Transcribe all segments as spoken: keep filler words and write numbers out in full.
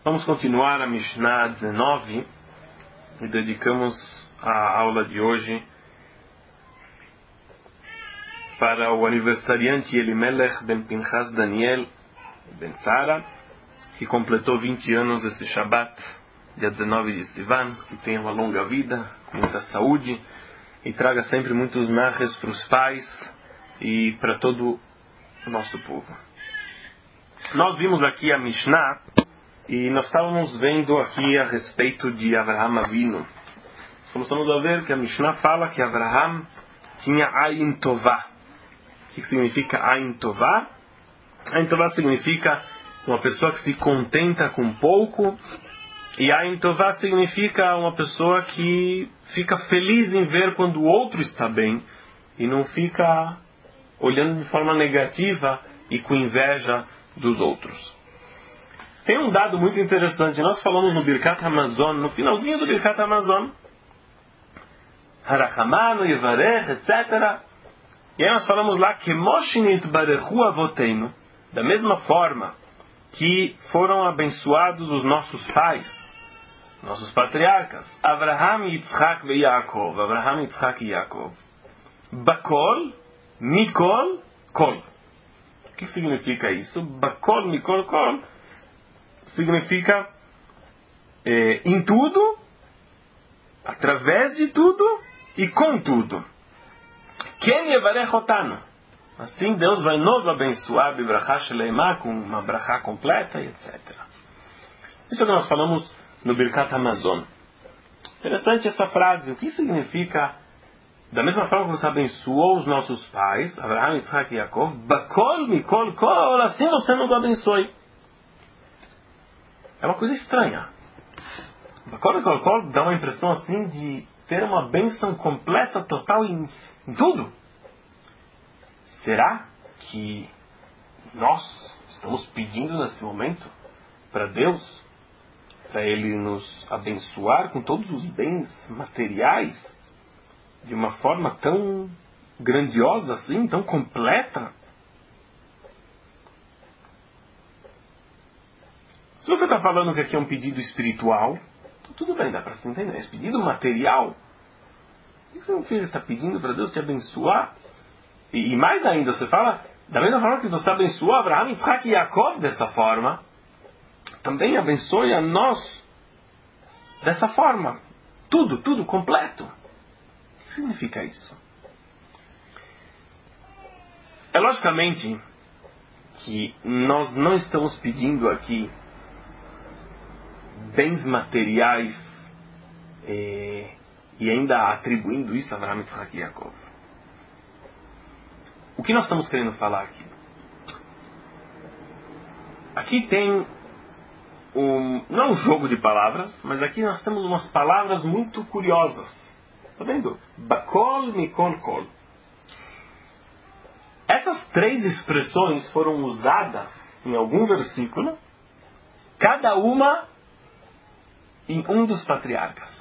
Vamos continuar a Mishnah dezenove e dedicamos a aula de hoje para o aniversariante Elimelech ben Pinchas Daniel ben Sara, que completou vinte anos esse Shabbat, dia dezenove de Sivan. Que tenha uma longa vida, com muita saúde, e traga sempre muitos narres para os pais e para todo o nosso povo. Nós vimos aqui a Mishnah e nós estávamos vendo aqui a respeito de Avraham Avinu. Começamos a ver que a Mishnah fala que Avraham tinha Ayin Tová. O que significa Ayin Tová? Ayin Tová significa uma pessoa que se contenta com pouco, e Ayin Tová significa uma pessoa que fica feliz em ver quando o outro está bem e não fica olhando de forma negativa e com inveja dos outros. Tem um dado muito interessante. Nós falamos no Birkat Hamazon, no finalzinho do Birkat Hamazon, Harachamanu, Yevarech, etcétera. E aí nós falamos lá que Moshinit Barechu Avoteinu, da mesma forma que foram abençoados os nossos pais, nossos patriarcas, Avraham, Yitzhak e Yaakov, Avraham, Yitzhak e Yaakov, Bakol, Mikol, Kol. O que significa isso? Bakol, Mikol, Kol significa é, em tudo, através de tudo e com tudo. Ken yevarech otanu. Assim Deus vai nos abençoar, bibrachá sheleimá, com uma brachá completa e etcétera. Isso é o que nós falamos no Birkat Hamazon. Interessante essa frase. O que significa? Da mesma forma que você abençoou os nossos pais, Avraham, Yitzhak e Yaakov, bakol mikol kol, assim você nos abençoe. É uma coisa estranha. Bakol mikol kol dá uma impressão assim de ter uma bênção completa, total em, em tudo. Será que nós estamos pedindo nesse momento para Deus, para Ele nos abençoar com todos os bens materiais de uma forma tão grandiosa assim, tão completa? Se você está falando que aqui é um pedido espiritual, então tudo bem, dá para se entender. Esse pedido material, o que seu filho está pedindo para Deus te abençoar? E, e mais ainda, você fala, da mesma forma que você abençoou Avraham, Yitzhak e Yaakov dessa forma, também abençoe a nós dessa forma. Tudo, tudo completo. O que significa isso? É logicamente que nós não estamos pedindo aqui bens materiais eh, e ainda atribuindo isso a Avraham, Yitzhak e Yaakov. O que nós estamos querendo falar aqui? Aqui tem um, não é um jogo de palavras, mas aqui nós temos umas palavras muito curiosas. Está vendo? Bakol, Mikol, Kol. Essas três expressões foram usadas em algum versículo, cada uma em um dos patriarcas.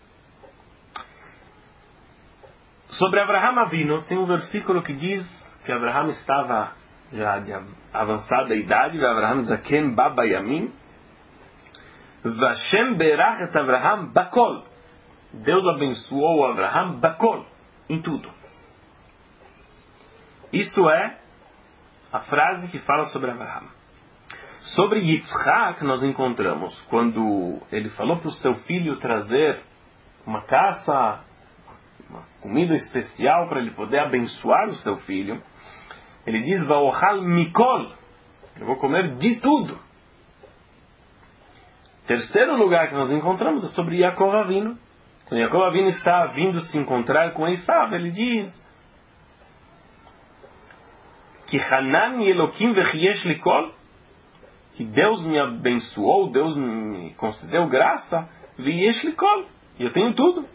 Sobre Avraham Avinu, tem um versículo que diz que Avraham estava já de avançada idade, Avraham Zaken Baba Yamin, Vashem Berach et Avraham Bakol. Deus abençoou Avraham Bakol, em tudo. Isso é a frase que fala sobre Avraham. Sobre Yitzhak, nós encontramos, quando ele falou para o seu filho trazer uma caça, uma comida especial para ele poder abençoar o seu filho, ele diz, Vaochal Mikol, eu vou comer de tudo. Terceiro lugar que nós encontramos é sobre Yaakov Avinu. Quando Yaakov Avinu está vindo se encontrar com Esav, ele diz, que Hanan Elokim vechiesh likol, que Deus me abençoou, Deus me concedeu graça, viesh likol, e eu tenho tudo.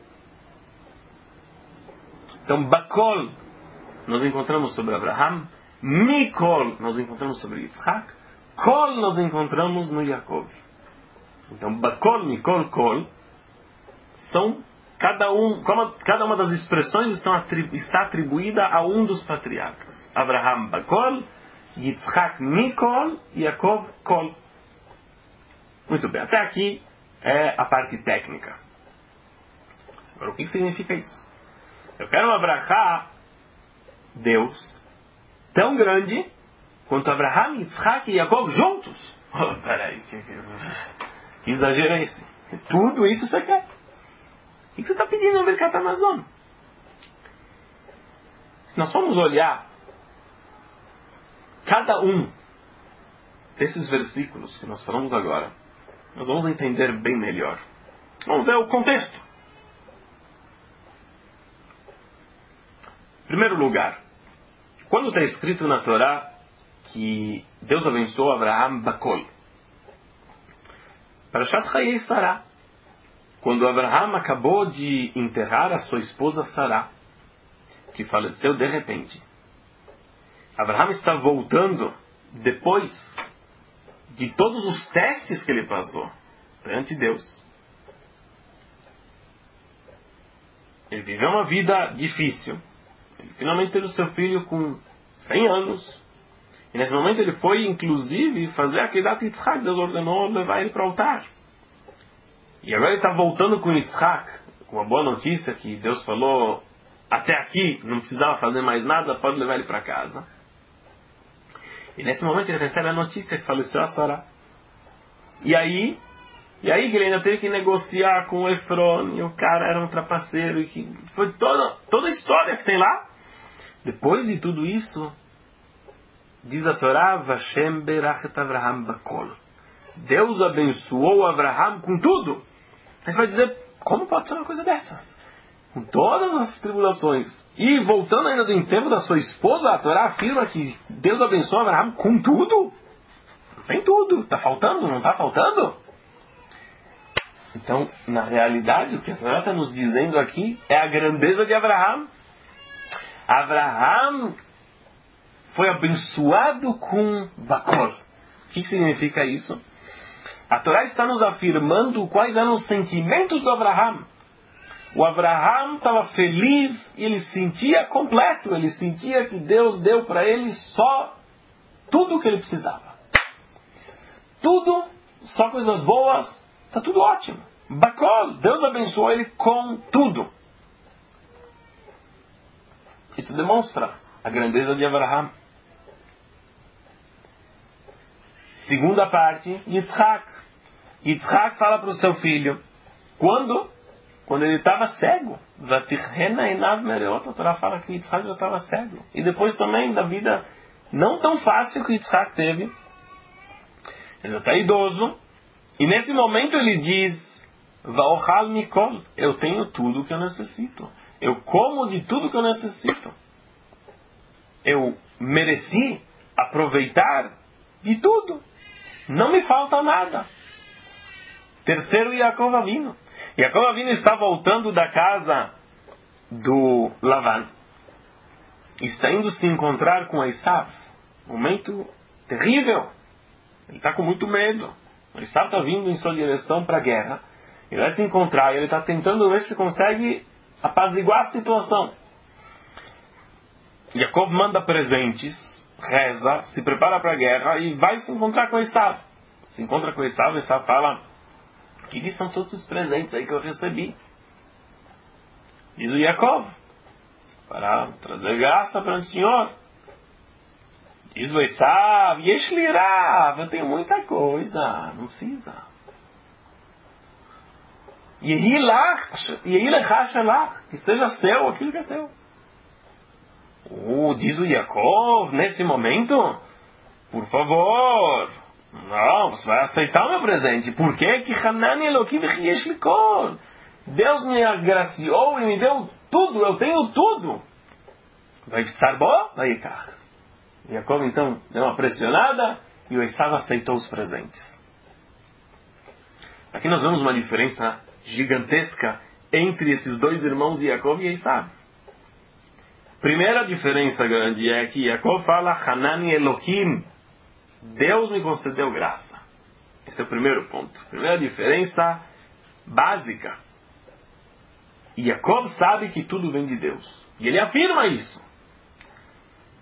Então, Bakol, nós encontramos sobre Avraham, Mikol, nós encontramos sobre Yitzhak, Kol, nós encontramos no Yaakov. Então, Bakol, Mikol, Kol, são cada, um, cada uma das expressões estão atribu, está atribuída a um dos patriarcas. Avraham, Bakol, Yitzhak, Mikol, Yaakov, Kol. Muito bem, até aqui é a parte técnica. Agora, o que significa isso? Eu quero abrahar Deus tão grande quanto Abraham, Yitzhak e Jacob juntos. Oh, peraí, que, que, que exagero é esse? Tudo isso você quer? O que você está pedindo no Birkat Hamazon? Se nós formos olhar cada um desses versículos que nós falamos agora, nós vamos entender bem melhor. Vamos ver o contexto. Em primeiro lugar, quando está escrito na Torá que Deus abençoou Abraham Bakol, Parashat Chayei Sará, quando Abraham acabou de enterrar a sua esposa Sará, que faleceu de repente, Abraham está voltando depois de todos os testes que ele passou perante Deus. Ele viveu uma vida difícil. Ele finalmente teve o seu filho com cem anos. E nesse momento ele foi, inclusive, fazer aquele ato de Yitzhak. Deus ordenou levar ele para o altar. E agora ele está voltando com Yitzhak, com a boa notícia que Deus falou, até aqui, não precisava fazer mais nada, pode levar ele para casa. E nesse momento ele recebe a notícia que faleceu a Sará. E aí, e aí que ele ainda teve que negociar com o Efron, e o cara era um trapaceiro, e que foi toda, toda a história que tem lá. Depois de tudo isso, diz a Torá, Vashem berachet Avraham bakol. Deus abençoou Avraham com tudo. Aí você vai dizer, como pode ser uma coisa dessas? Com todas as tribulações. E voltando ainda do enterro da sua esposa, a Torá afirma que Deus abençoou Avraham com tudo. Não tem tudo. Está faltando? Não está faltando? Então, na realidade, o que a Torá está nos dizendo aqui é a grandeza de Avraham. Avraham foi abençoado com Bakol. O que significa isso? A Torá está nos afirmando quais eram os sentimentos do Avraham. O Avraham estava feliz e ele sentia completo. Ele sentia que Deus deu para ele só tudo o que ele precisava. Tudo, só coisas boas, está tudo ótimo. Bakol, Deus abençoou ele com tudo. Isso demonstra a grandeza de Avraham. Segunda parte, Yitzhak. Yitzhak fala para o seu filho, quando? Quando ele estava cego. A Torá fala que Yitzhak já estava cego. E depois também da vida não tão fácil que Yitzhak teve. Ele já está idoso. E nesse momento ele diz, Vaochal mikol, eu tenho tudo o que eu necessito. Eu como de tudo que eu necessito. Eu mereci aproveitar de tudo. Não me falta nada. Terceiro, Yaakov Avinu. Yaakov Avinu está voltando da casa do Lavan. Está indo se encontrar com Esav. Momento terrível. Ele está com muito medo. Esav está vindo em sua direção para a guerra. Ele vai se encontrar e ele está tentando ver se consegue apaziguar a situação. Yaakov manda presentes, reza, se prepara para a guerra e vai se encontrar com Esav. Se encontra com Esav, Esav fala, o que, que são todos os presentes aí que eu recebi? Diz o Yaakov, para trazer graça para o Senhor. Diz o Esav, Yesh li rav, eu tenho muita coisa, não precisa. Yehi lecha shelach, que seja seu aquilo que é seu. Oh, diz o Yaakov, nesse momento, por favor, não, você vai aceitar o meu presente. Por quê? Que Hanani Elokim Yesh likol. Deus me agraciou e me deu tudo, eu tenho tudo. Vai ficar bom? Vai ficar. Yaakov então deu uma pressionada e o Esav aceitou os presentes. Aqui nós vemos uma diferença gigantesca entre esses dois irmãos, Yaakov e Esav. Primeira diferença grande é que Yaakov fala Hanani Elokim, Deus me concedeu graça. Esse é o primeiro ponto. Primeira diferença básica. Yaakov sabe que tudo vem de Deus. E ele afirma isso.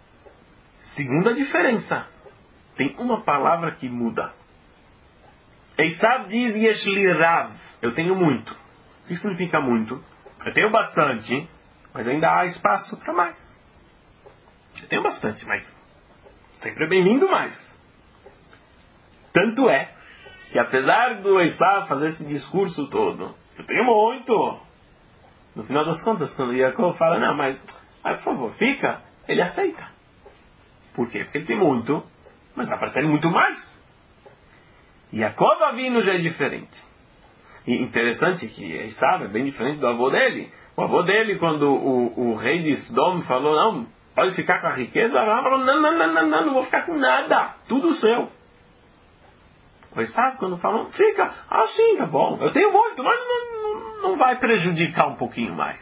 Segunda diferença. Tem uma palavra que muda. Esav diz Yeshli Rav, eu tenho muito. O que significa muito? Eu tenho bastante, mas ainda há espaço para mais. Eu tenho bastante, mas sempre é bem-vindo mais. Tanto é que apesar do Esav fazer esse discurso todo, eu tenho muito. No final das contas, quando Yaakov fala, não, mas, mas por favor, fica, ele aceita. Por quê? Porque ele tem muito, mas dá para ter muito mais. Yaakov Avinu já é diferente. E interessante que Esav é bem diferente do avô dele. O avô dele, quando o, o rei de Sodom falou, não, pode ficar com a riqueza, Abraão falou, não, não, não, não, não, não vou ficar com nada, tudo seu. O Esav, quando falou, fica, ah sim, tá bom, eu tenho muito, mas não, não, não vai prejudicar um pouquinho mais.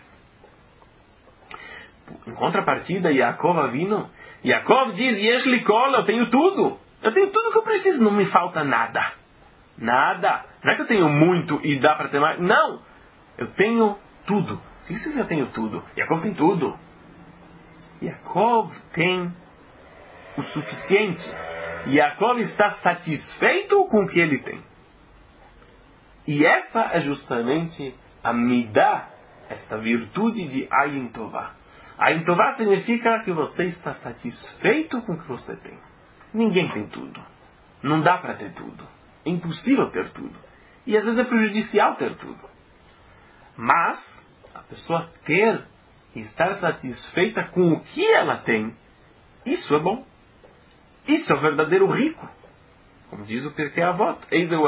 Em contrapartida, Yaakov Avinu, Yaakov diz, Yesh li kol, eu tenho tudo, eu tenho tudo que eu preciso, não me falta nada. Nada. Não é que eu tenho muito e dá para ter mais. Não. Eu tenho tudo. O que significa eu tenho tudo? Yaakov tem tudo. Yaakov tem o suficiente. Yaakov está satisfeito com o que ele tem. E essa é justamente a midah, esta virtude de Ayin Tová. Ayin Tová significa que você está satisfeito com o que você tem. Ninguém tem tudo. Não dá para ter tudo. É impossível ter tudo. E às vezes é prejudicial ter tudo. Mas, a pessoa ter e estar satisfeita com o que ela tem, isso é bom. Isso é o verdadeiro rico. Como diz o Pirkei Avot.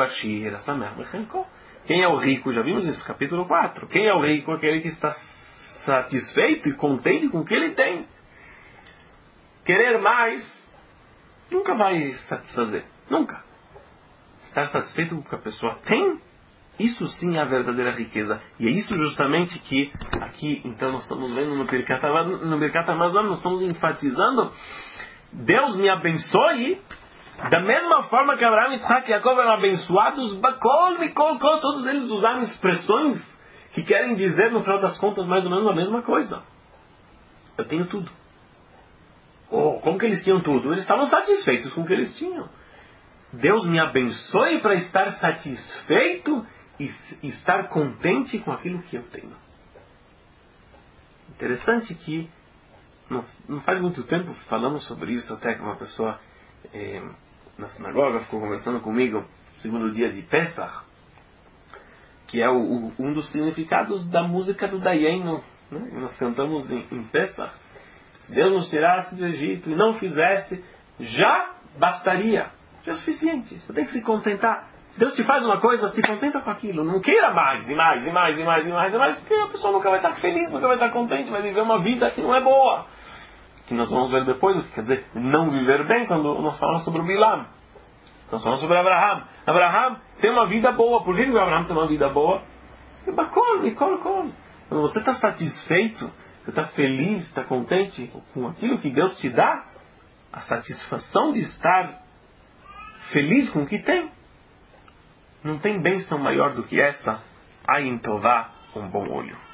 Quem é o rico? Já vimos isso, capítulo quatro. Quem é o rico? Aquele que está satisfeito e contente com o que ele tem. Querer mais nunca vai satisfazer. Nunca. Estar satisfeito com o que a pessoa tem, isso sim é a verdadeira riqueza. E é isso justamente que aqui, então, nós estamos vendo no Birkat Hamazon, nós estamos enfatizando, Deus me abençoe, da mesma forma que Abraão, Yitzhak e Yaakov eram abençoados, Bakol, Mikol, Kol, todos eles usaram expressões que querem dizer, no final das contas, mais ou menos a mesma coisa. Eu tenho tudo. Oh, como que eles tinham tudo? Eles estavam satisfeitos com o que eles tinham. Deus me abençoe para estar satisfeito e estar contente com aquilo que eu tenho. Interessante que não, não faz muito tempo falamos sobre isso, até que uma pessoa eh, na sinagoga ficou conversando comigo segundo dia de Pesach, que é o, o, um dos significados da música do Dayenu, né? Nós cantamos em, em Pesach. Se Deus nos tirasse do Egito e não fizesse, já bastaria. É o suficiente. Você tem que se contentar. Deus te faz uma coisa, se contenta com aquilo. Não queira mais, e mais, e mais, e mais, e mais, e mais, porque a pessoa nunca vai estar feliz, nunca vai estar contente, vai viver uma vida que não é boa. Que nós vamos ver depois o que quer dizer não viver bem, quando nós falamos sobre o Bilam. Nós falamos sobre Abraham. Abraham tem uma vida boa. Por que o Abraham tem uma vida boa? Quando você está satisfeito, você está feliz, está contente com aquilo que Deus te dá, a satisfação de estar feliz com o que tem. Não tem bênção maior do que essa. Ayin Tová, um bom olho.